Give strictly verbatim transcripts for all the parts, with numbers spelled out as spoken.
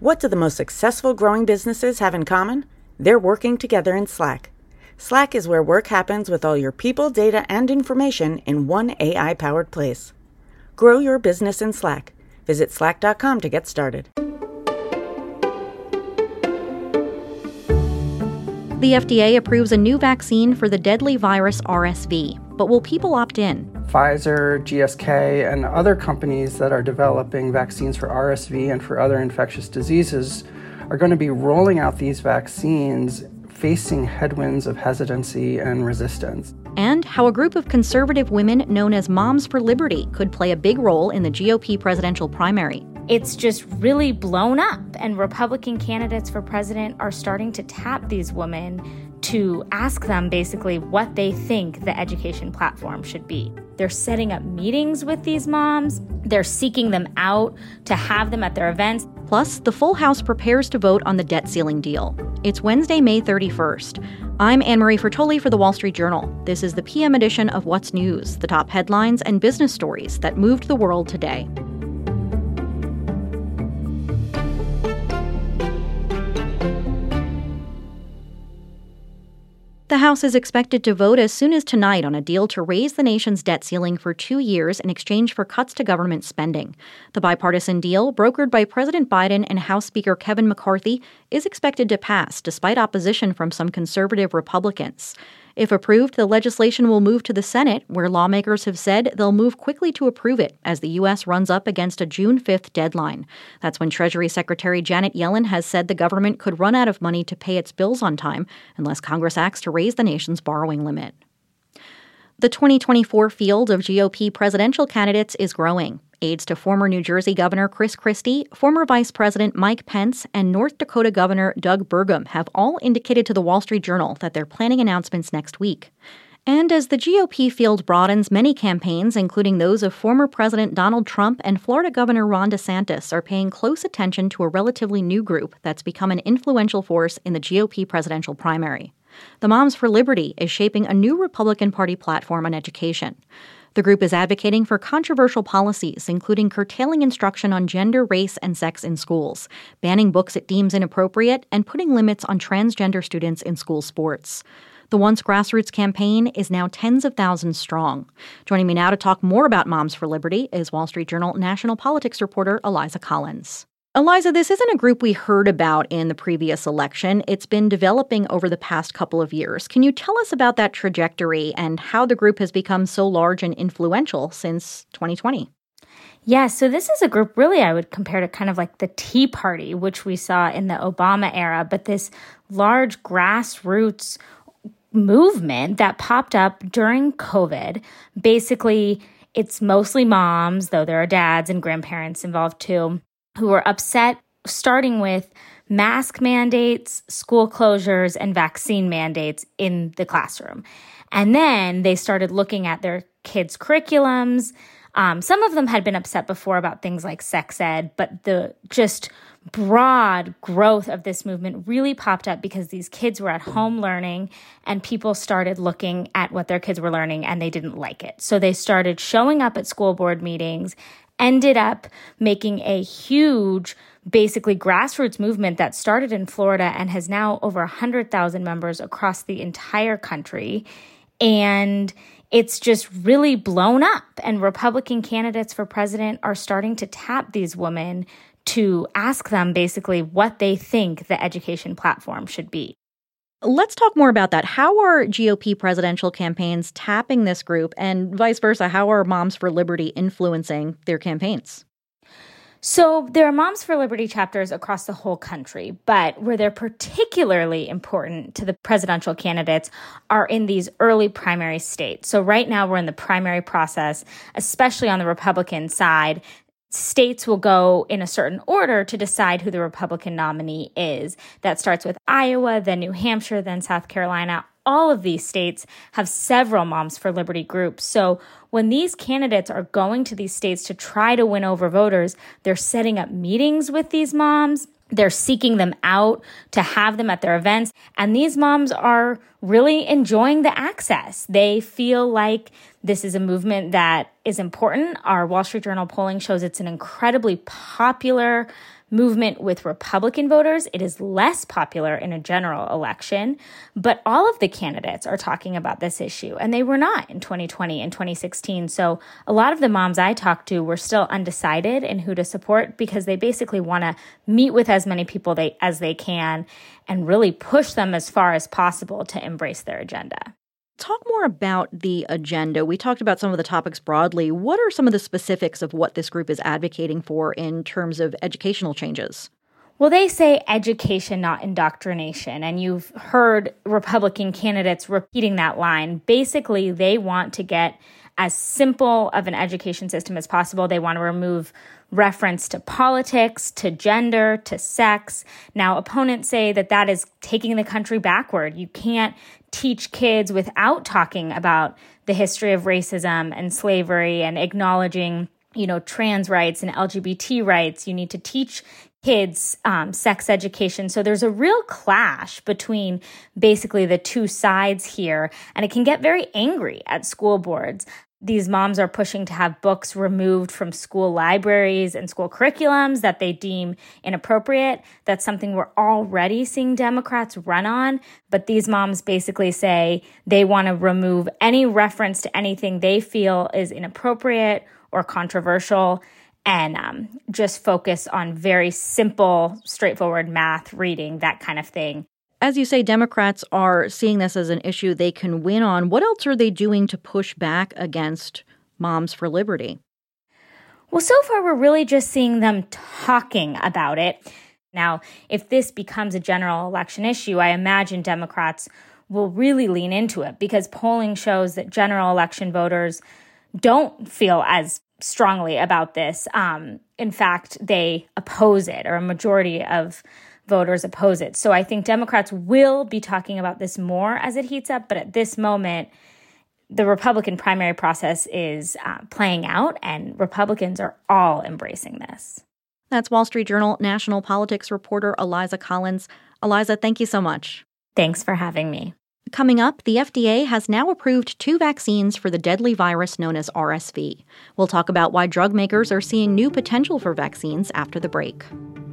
What do the most successful growing businesses have in common? They're working together in Slack. Slack is where work happens with all your people, data, and information in one A I-powered place. Grow your business in Slack. Visit slack dot com to get started. The F D A approves a new vaccine for the deadly virus R S V, but will people opt in? Pfizer, G S K, and other companies that are developing vaccines for R S V and for other infectious diseases are going to be rolling out these vaccines facing headwinds of hesitancy and resistance. And how a group of conservative women known as Moms for Liberty could play a big role in the G O P presidential primary. It's just really blown up, and Republican candidates for president are starting to tap these women to ask them basically what they think the education platform should be. They're setting up meetings with these moms. They're seeking them out to have them at their events. Plus, the full House prepares to vote on the debt ceiling deal. It's Wednesday, May thirty-first. I'm Anne-Marie Fertoli for The Wall Street Journal. This is the P M edition of What's News, the top headlines and business stories that moved the world today. The House is expected to vote as soon as tonight on a deal to raise the nation's debt ceiling for two years in exchange for cuts to government spending. The bipartisan deal, brokered by President Biden and House Speaker Kevin McCarthy, is expected to pass despite opposition from some conservative Republicans. If approved, the legislation will move to the Senate, where lawmakers have said they'll move quickly to approve it as the U S runs up against a June fifth deadline. That's when Treasury Secretary Janet Yellen has said the government could run out of money to pay its bills on time unless Congress acts to raise the nation's borrowing limit. The twenty twenty-four field of G O P presidential candidates is growing. Aides to former New Jersey Governor Chris Christie, former Vice President Mike Pence, and North Dakota Governor Doug Burgum have all indicated to the Wall Street Journal that they're planning announcements next week. And as the G O P field broadens, many campaigns, including those of former President Donald Trump and Florida Governor Ron DeSantis, are paying close attention to a relatively new group that's become an influential force in the G O P presidential primary. The Moms for Liberty is shaping a new Republican Party platform on education. The group is advocating for controversial policies, including curtailing instruction on gender, race, and sex in schools, banning books it deems inappropriate, and putting limits on transgender students in school sports. The once grassroots campaign is now tens of thousands strong. Joining me now to talk more about Moms for Liberty is Wall Street Journal national politics reporter Eliza Collins. Eliza, this isn't a group we heard about in the previous election. It's been developing over the past couple of years. Can you tell us about that trajectory and how the group has become so large and influential since twenty twenty? Yeah, so this is a group really I would compare to kind of like the Tea Party, which we saw in the Obama era, but this large grassroots movement that popped up during COVID. Basically, it's mostly moms, though there are dads and grandparents involved too, who were upset, starting with mask mandates, school closures, and vaccine mandates in the classroom. And then they started looking at their kids' curriculums. Um, some of them had been upset before about things like sex ed, but the just broad growth of this movement really popped up because these kids were at home learning and people started looking at what their kids were learning and they didn't like it. So they started showing up at school board meetings, ended up making a huge, basically grassroots movement that started in Florida and has now over one hundred thousand members across the entire country. And it's just really blown up. And Republican candidates for president are starting to tap these women to ask them basically what they think the education platform should be. Let's talk more about that. How are G O P presidential campaigns tapping this group, and vice versa? How are Moms for Liberty influencing their campaigns? So there are Moms for Liberty chapters across the whole country, but where they're particularly important to the presidential candidates are in these early primary states. So right now we're in the primary process, especially on the Republican side. States will go in a certain order to decide who the Republican nominee is. That starts with Iowa, then New Hampshire, then South Carolina. All of these states have several Moms for Liberty groups. So when these candidates are going to these states to try to win over voters, they're setting up meetings with these moms. They're seeking them out to have them at their events. And these moms are really enjoying the access. They feel like this is a movement that is important. Our Wall Street Journal polling shows it's an incredibly popular movement with Republican voters. It is less popular in a general election, but all of the candidates are talking about this issue, and they were not in twenty twenty and twenty sixteen. So a lot of the moms I talked to were still undecided in who to support because they basically want to meet with as many people they, as they can and really push them as far as possible to embrace their agenda. Talk more about the agenda. We talked about some of the topics broadly. What are some of the specifics of what this group is advocating for in terms of educational changes? Well, they say education, not indoctrination. And you've heard Republican candidates repeating that line. Basically, they want to get as simple of an education system as possible. They want to remove reference to politics, to gender, to sex. Now, opponents say that that is taking the country backward. You can't teach kids without talking about the history of racism and slavery and acknowledging, you know, trans rights and L G B T rights. You need to teach kids um, sex education. So there's a real clash between basically the two sides here, and it can get very angry at school boards. These moms are pushing to have books removed from school libraries and school curriculums that they deem inappropriate. That's something we're already seeing Democrats run on. But these moms basically say they want to remove any reference to anything they feel is inappropriate or controversial and um, just focus on very simple, straightforward math, reading, that kind of thing. As you say, Democrats are seeing this as an issue they can win on. What else are they doing to push back against Moms for Liberty? Well, so far, we're really just seeing them talking about it. Now, if this becomes a general election issue, I imagine Democrats will really lean into it because polling shows that general election voters don't feel as strongly about this. Um, in fact, they oppose it, or a majority of voters oppose it. So I think Democrats will be talking about this more as it heats up. But at this moment, the Republican primary process is uh, playing out, and Republicans are all embracing this. That's Wall Street Journal national politics reporter Eliza Collins. Eliza, thank you so much. Thanks for having me. Coming up, the F D A has now approved two vaccines for the deadly virus known as R S V. We'll talk about why drug makers are seeing new potential for vaccines after the break.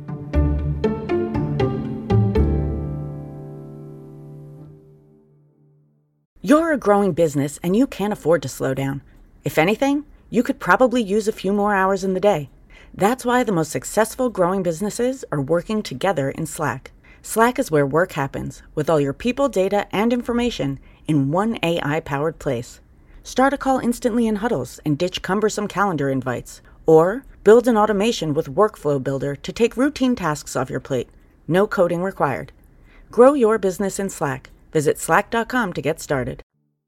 You're a growing business and you can't afford to slow down. If anything, you could probably use a few more hours in the day. That's why the most successful growing businesses are working together in Slack. Slack is where work happens, with all your people, data, and information in one A I-powered place. Start a call instantly in huddles and ditch cumbersome calendar invites. Or build an automation with Workflow Builder to take routine tasks off your plate. No coding required. Grow your business in Slack. Visit slack dot com to get started.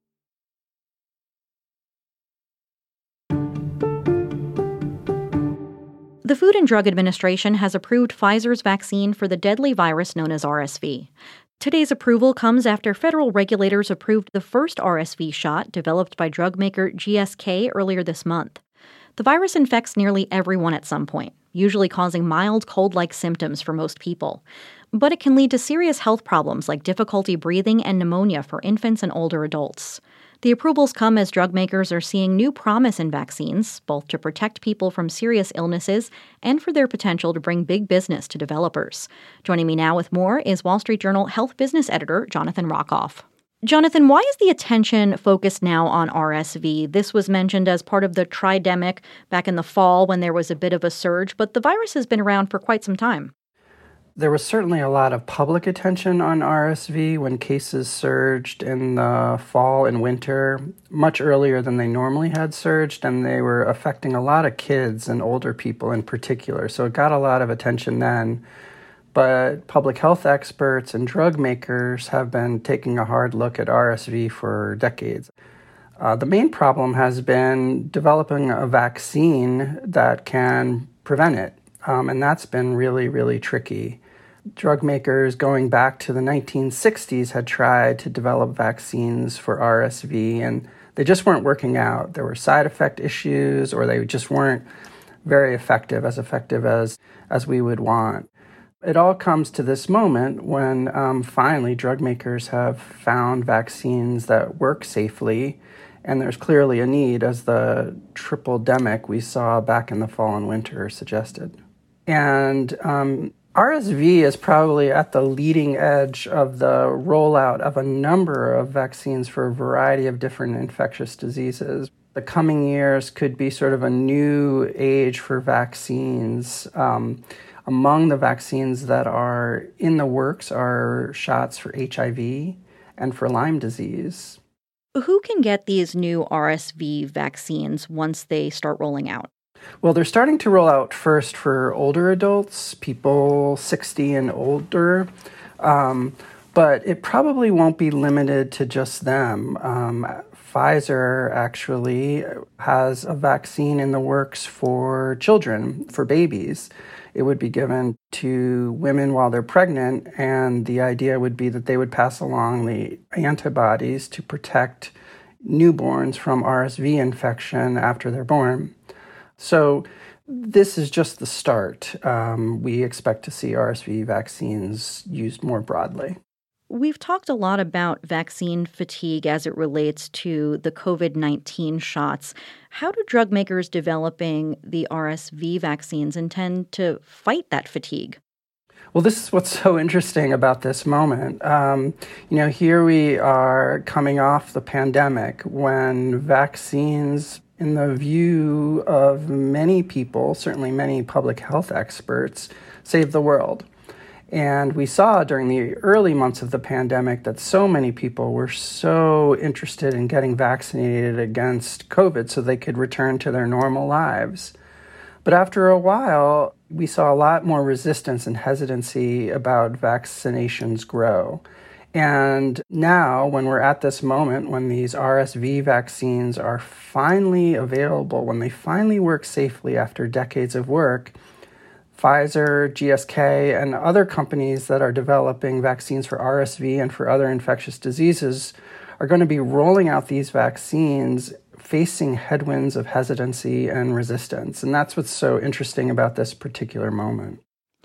The Food and Drug Administration has approved Pfizer's vaccine for the deadly virus known as R S V. Today's approval comes after federal regulators approved the first R S V shot developed by drug maker G S K earlier this month. The virus infects nearly everyone at some point, usually causing mild cold-like symptoms for most people. But it can lead to serious health problems like difficulty breathing and pneumonia for infants and older adults. The approvals come as drug makers are seeing new promise in vaccines, both to protect people from serious illnesses and for their potential to bring big business to developers. Joining me now with more is Wall Street Journal health business editor Jonathan Rockoff. Jonathan, why is the attention focused now on R S V? This was mentioned as part of the tridemic back in the fall when there was a bit of a surge, but the virus has been around for quite some time. There was certainly a lot of public attention on R S V when cases surged in the fall and winter, much earlier than they normally had surged, and they were affecting a lot of kids and older people in particular. So it got a lot of attention then. But public health experts and drug makers have been taking a hard look at R S V for decades. Uh, the main problem has been developing a vaccine that can prevent it, um, and that's been really, really tricky. Drug makers going back to the nineteen sixties had tried to develop vaccines for R S V, and they just weren't working out. There were side effect issues, or they just weren't very effective, as effective as, as we would want. It all comes to this moment when um, finally drug makers have found vaccines that work safely, and there's clearly a need, as the triple-demic we saw back in the fall and winter suggested. And um, R S V is probably at the leading edge of the rollout of a number of vaccines for a variety of different infectious diseases. The coming years could be sort of a new age for vaccines. Um, among the vaccines that are in the works are shots for H I V and for Lyme disease. Who can get these new R S V vaccines once they start rolling out? Well, they're starting to roll out first for older adults, people sixty and older, um, but it probably won't be limited to just them. Um, Pfizer actually has a vaccine in the works for children, for babies. It would be given to women while they're pregnant, and the idea would be that they would pass along the antibodies to protect newborns from R S V infection after they're born. So this is just the start. Um, we expect to see R S V vaccines used more broadly. We've talked a lot about vaccine fatigue as it relates to the covid nineteen shots. How do drug makers developing the R S V vaccines intend to fight that fatigue? Well, this is what's so interesting about this moment. Um, you know, here we are coming off the pandemic when vaccines, in the view of many people, certainly many public health experts, saved the world. And we saw during the early months of the pandemic that so many people were so interested in getting vaccinated against COVID so they could return to their normal lives. But after a while, we saw a lot more resistance and hesitancy about vaccinations grow. And now, when we're at this moment, when these R S V vaccines are finally available, when they finally work safely after decades of work, Pfizer, G S K, and other companies that are developing vaccines for R S V and for other infectious diseases are going to be rolling out these vaccines facing headwinds of hesitancy and resistance. And that's what's so interesting about this particular moment.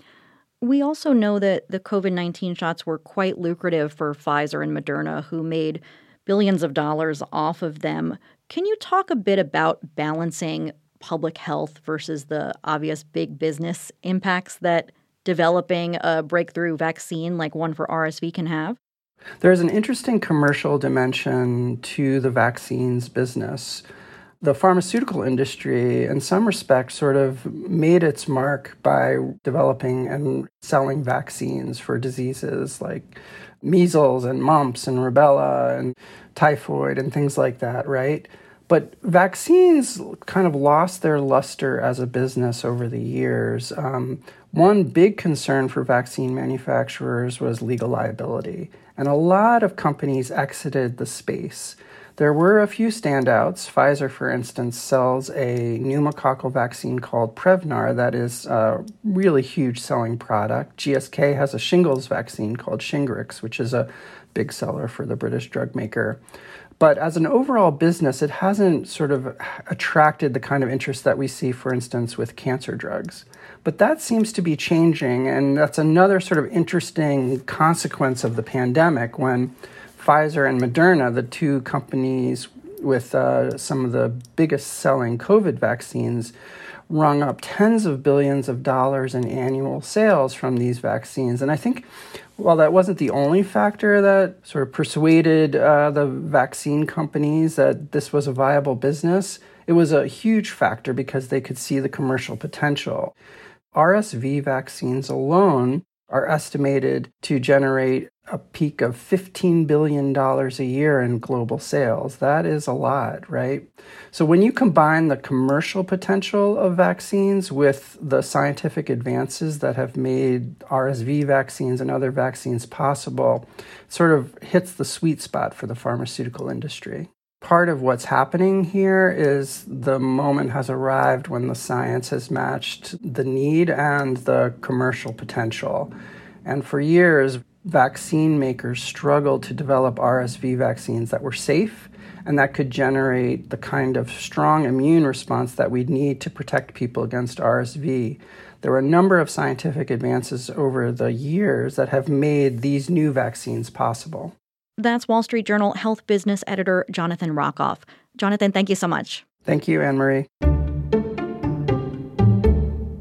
We also know that the covid nineteen shots were quite lucrative for Pfizer and Moderna, who made billions of dollars off of them. Can you talk a bit about balancing public health versus the obvious big business impacts that developing a breakthrough vaccine like one for R S V can have? There's an interesting commercial dimension to the vaccines business. The pharmaceutical industry, in some respects, sort of made its mark by developing and selling vaccines for diseases like measles and mumps and rubella and typhoid and things like that, right? But vaccines kind of lost their luster as a business over the years. Um, one big concern for vaccine manufacturers was legal liability, and a lot of companies exited the space. There were a few standouts. Pfizer, for instance, sells a pneumococcal vaccine called Prevnar that is a really huge selling product. G S K has a shingles vaccine called Shingrix, which is a big seller for the British drug maker. But as an overall business, it hasn't sort of attracted the kind of interest that we see, for instance, with cancer drugs. But that seems to be changing, and that's another sort of interesting consequence of the pandemic when Pfizer and Moderna, the two companies with uh, some of the biggest selling COVID vaccines, rung up tens of billions of dollars in annual sales from these vaccines. And I think while that wasn't the only factor that sort of persuaded uh, the vaccine companies that this was a viable business, it was a huge factor because they could see the commercial potential. R S V vaccines alone are estimated to generate a peak of fifteen billion dollars a year in global sales. That is a lot, right? So when you combine the commercial potential of vaccines with the scientific advances that have made R S V vaccines and other vaccines possible, it sort of hits the sweet spot for the pharmaceutical industry. Part of what's happening here is the moment has arrived when the science has matched the need and the commercial potential. And for years, vaccine makers struggled to develop R S V vaccines that were safe and that could generate the kind of strong immune response that we'd need to protect people against R S V. There were a number of scientific advances over the years that have made these new vaccines possible. That's Wall Street Journal health business editor Jonathan Rockoff. Jonathan, thank you so much. Thank you, Anne-Marie.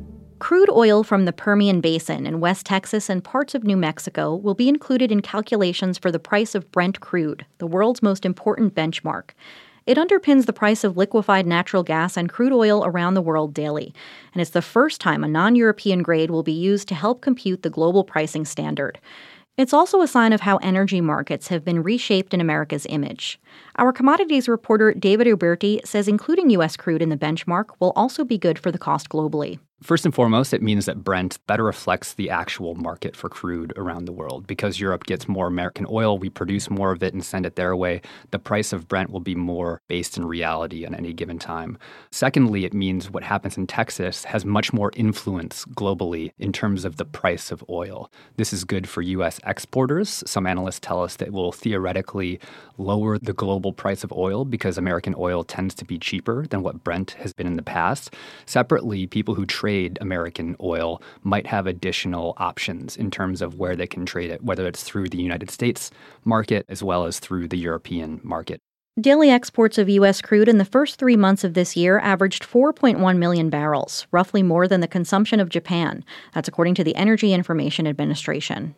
crude oil from the Permian Basin in West Texas and parts of New Mexico will be included in calculations for the price of Brent crude, the world's most important benchmark. It underpins the price of liquefied natural gas and crude oil around the world daily, and it's the first time a non-European grade will be used to help compute the global pricing standard. It's also a sign of how energy markets have been reshaped in America's image. Our commodities reporter David Uberti says including U S crude in the benchmark will also be good for the cost globally. First and foremost, it means that Brent better reflects the actual market for crude around the world. Because Europe gets more American oil, we produce more of it and send it their way. The price of Brent will be more based in reality at any given time. Secondly, it means what happens in Texas has much more influence globally in terms of the price of oil. This is good for U S exporters. Some analysts tell us that it will theoretically lower the global price of oil because American oil tends to be cheaper than what Brent has been in the past. Separately, people who trade Trade American oil might have additional options in terms of where they can trade it, whether it's through the United States market as well as through the European market. Daily exports of U S crude in the first three months of this year averaged four point one million barrels, roughly more than the consumption of Japan. That's according to the Energy Information Administration.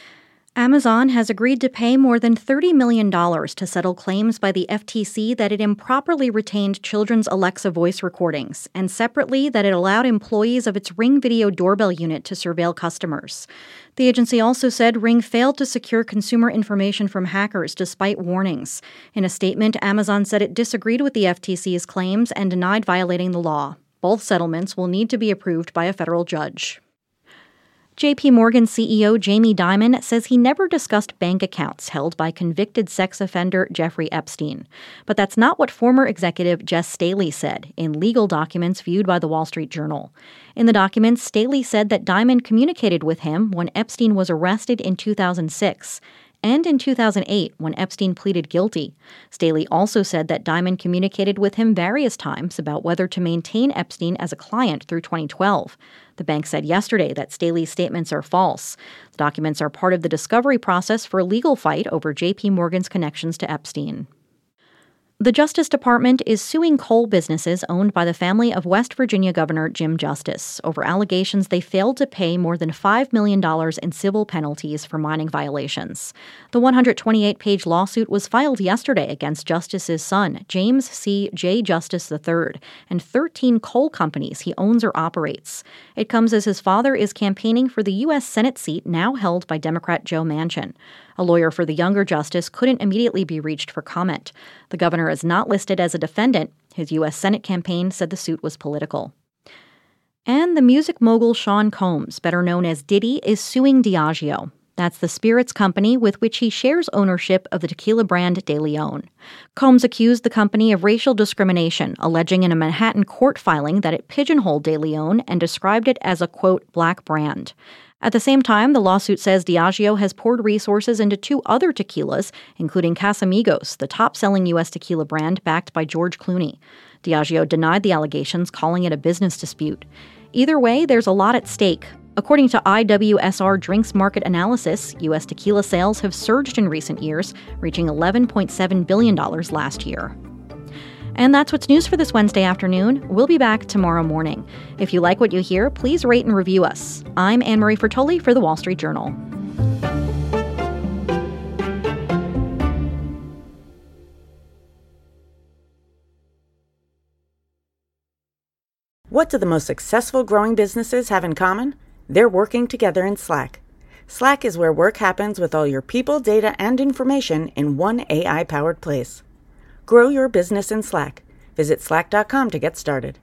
Amazon has agreed to pay more than thirty million dollars to settle claims by the F T C that it improperly retained children's Alexa voice recordings, and separately that it allowed employees of its Ring video doorbell unit to surveil customers. The agency also said Ring failed to secure consumer information from hackers despite warnings. In a statement, Amazon said it disagreed with the F T C's claims and denied violating the law. Both settlements will need to be approved by a federal judge. J P Morgan C E O Jamie Dimon says he never discussed bank accounts held by convicted sex offender Jeffrey Epstein. But that's not what former executive Jess Staley said in legal documents viewed by the Wall Street Journal. In the documents, Staley said that Dimon communicated with him when Epstein was arrested in two thousand six. And in two thousand eight, when Epstein pleaded guilty. Staley also said that Dimon communicated with him various times about whether to maintain Epstein as a client through twenty twelve. The bank said yesterday that Staley's statements are false. The documents are part of the discovery process for a legal fight over J P Morgan's connections to Epstein. The Justice Department is suing coal businesses owned by the family of West Virginia Governor Jim Justice over allegations they failed to pay more than five million dollars in civil penalties for mining violations. The one hundred twenty-eight page lawsuit was filed yesterday against Justice's son, James C. J. Justice the third, and thirteen coal companies he owns or operates. It comes as his father is campaigning for the U S Senate seat now held by Democrat Joe Manchin. A lawyer for the younger Justice couldn't immediately be reached for comment. The governor is not listed as a defendant. His U S Senate campaign said the suit was political. And the music mogul Sean Combs, better known as Diddy, is suing Diageo. That's the spirits company with which he shares ownership of the tequila brand De Leon. Combs accused the company of racial discrimination, alleging in a Manhattan court filing that it pigeonholed De Leon and described it as a, quote, black brand. At the same time, the lawsuit says Diageo has poured resources into two other tequilas, including Casamigos, the top-selling U S tequila brand backed by George Clooney. Diageo denied the allegations, calling it a business dispute. Either way, there's a lot at stake. According to I W S R Drinks Market Analysis, U S tequila sales have surged in recent years, reaching eleven point seven billion dollars last year. And that's what's news for this Wednesday afternoon. We'll be back tomorrow morning. If you like what you hear, please rate and review us. I'm Anne-Marie Fertoli for The Wall Street Journal. What do the most successful growing businesses have in common? They're working together in Slack. Slack is where work happens with all your people, data, and information in one A I-powered place. Grow your business in Slack. Visit slack dot com to get started.